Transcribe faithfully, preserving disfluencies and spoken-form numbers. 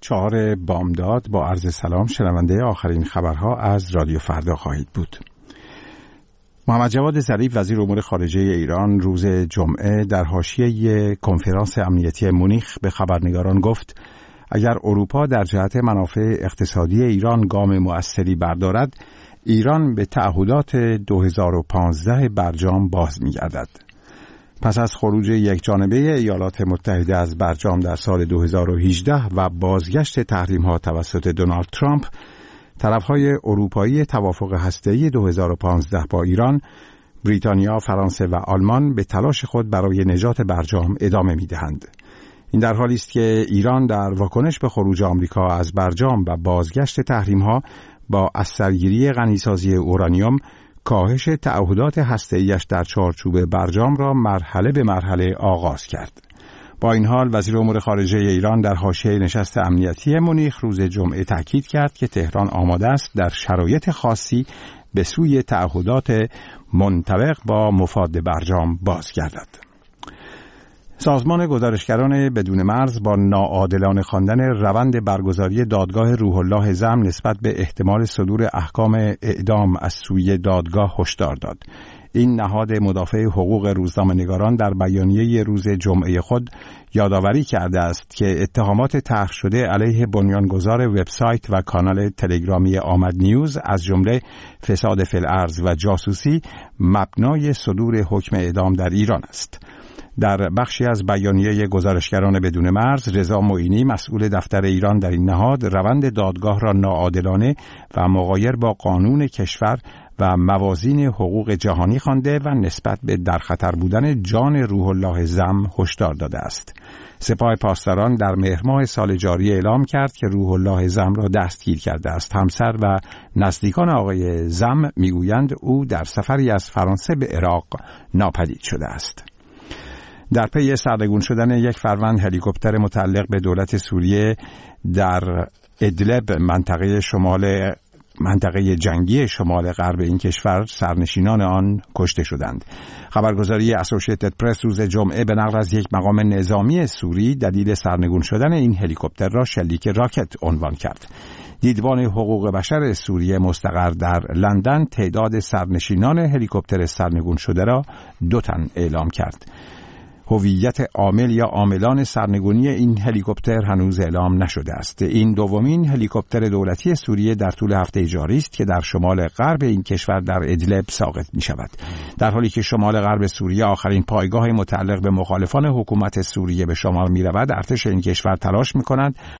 چهار بامداد با عرض سلام شنونده آخرین خبرها از رادیو فردا خواهید بود. محمد جواد ظریف وزیر امور خارجه ایران روز جمعه در حاشیه کنفرانس امنیتی مونیخ به خبرنگاران گفت اگر اروپا در جهت منافع اقتصادی ایران گام مؤثری بردارد، ایران به تعهدات دو هزار و پانزده برجام باز می‌گردد. پس از خروج یکجانبه ایالات متحده از برجام در سال دو هزار و هجده و بازگشت تحریم‌ها توسط دونالد ترامپ، طرف‌های اروپایی توافق هسته‌ای دو هزار و پانزده با ایران، بریتانیا، فرانسه و آلمان به تلاش خود برای نجات برجام ادامه می‌دهند. این در حالی است که ایران در واکنش به خروج آمریکا از برجام و بازگشت تحریم‌ها با از سرگیری غنیسازی اورانیوم، کاهش تعهدات هسته‌ایش در چارچوب برجام را مرحله به مرحله آغاز کرد. با این حال وزیر امور خارجه ایران در حاشیه نشست امنیتی مونیخ روز جمعه تاکید کرد که تهران آماده است در شرایط خاصی به سوی تعهدات منطبق با مفاد برجام بازگردد. سازمان گزارشگران بدون مرز با ناعادلانه خواندن روند برگزاری دادگاه روح الله زم نسبت به احتمال صدور احکام اعدام از سوی دادگاه هشدار داد. این نهاد مدافع حقوق روزنامه‌نگاران در بیانیه روز جمعه خود یادآوری کرده است که اتهامات طرح شده علیه بنیانگذار وبسایت و کانال تلگرامی آمد نیوز از جمله فساد فی الارض و جاسوسی مبنای صدور حکم اعدام در ایران است. در بخشی از بیانیه گزارشگران بدون مرز، رضا معینی مسئول دفتر ایران در این نهاد روند دادگاه را ناعادلانه و مغایر با قانون کشور و موازین حقوق جهانی خوانده و نسبت به در خطر بودن جان روح الله زم هشدار داده است. سپاه پاسداران در مهر ماه سال جاری اعلام کرد که روح الله زم را دستگیر کرده است. همسر و نزدیکان آقای زم میگویند او در سفری از فرانسه به عراق ناپدید شده است. در پی سرنگون شدن یک فروند هلیکوپتر متعلق به دولت سوریه در ادلب، منطقه شمال منطقه جنگی شمال غرب این کشور، سرنشینان آن کشته شدند. خبرگزاری اسوسییتد پرس روز جمعه به نقل از یک مقام نظامی سوری دلیل سرنگون شدن این هلیکوپتر را شلیک راکت عنوان کرد. دیدبان حقوق بشر سوریه مستقر در لندن تعداد سرنشینان هلیکوپتر سرنگون شده را دو تن اعلام کرد. هویت عامل یا عاملان سرنگونی این هلیکوپتر هنوز اعلام نشده است. این دومین هلیکوپتر دولتی سوریه در طول هفته جاری است که در شمال غرب این کشور در ادلب ساقط می شود. در حالی که شمال غرب سوریه آخرین پایگاه متعلق به مخالفان حکومت سوریه به شمار می رود، ارتش این کشور تلاش می کند